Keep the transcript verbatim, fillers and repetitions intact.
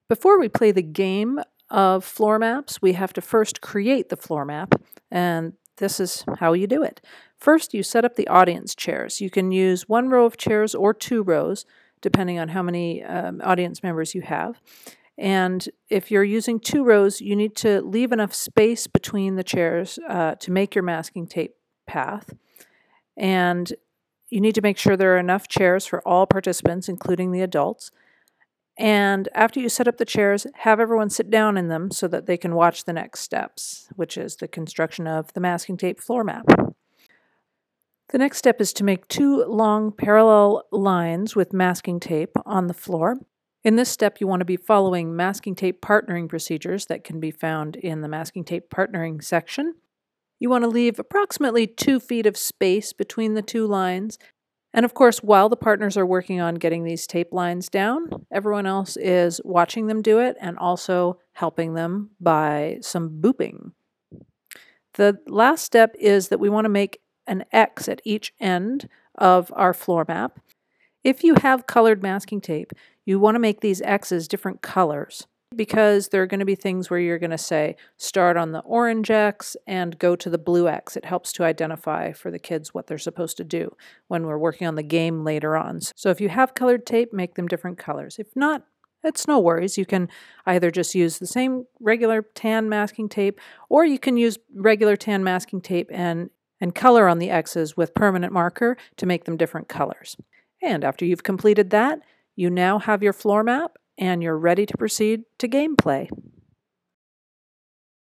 Before we play the game of floor maps, we have to first create the floor map, and this is how you do it. First, you set up the audience chairs. You can use one row of chairs or two rows, depending on how many um, audience members you have. And if you're using two rows, you need to leave enough space between the chairs uh, to make your masking tape path. And you need to make sure there are enough chairs for all participants, including the adults. And after you set up the chairs, have everyone sit down in them so that they can watch the next steps, which is the construction of the masking tape floor map. The next step is to make two long parallel lines with masking tape on the floor. In this step, you want to be following masking tape partnering procedures that can be found in the masking tape partnering section. You want to leave approximately two feet of space between the two lines. And of course, while the partners are working on getting these tape lines down, everyone else is watching them do it and also helping them by some booping. The last step is that we want to make an X at each end of our floor map. If you have colored masking tape, you want to make these X's different colors, because there are going to be things where you're going to say, start on the orange X and go to the blue X. It helps to identify for the kids what they're supposed to do when we're working on the game later on. So if you have colored tape, make them different colors. If not, it's no worries. You can either just use the same regular tan masking tape, or you can use regular tan masking tape and, and color on the X's with permanent marker to make them different colors. And after you've completed that, you now have your floor map and you're ready to proceed to gameplay.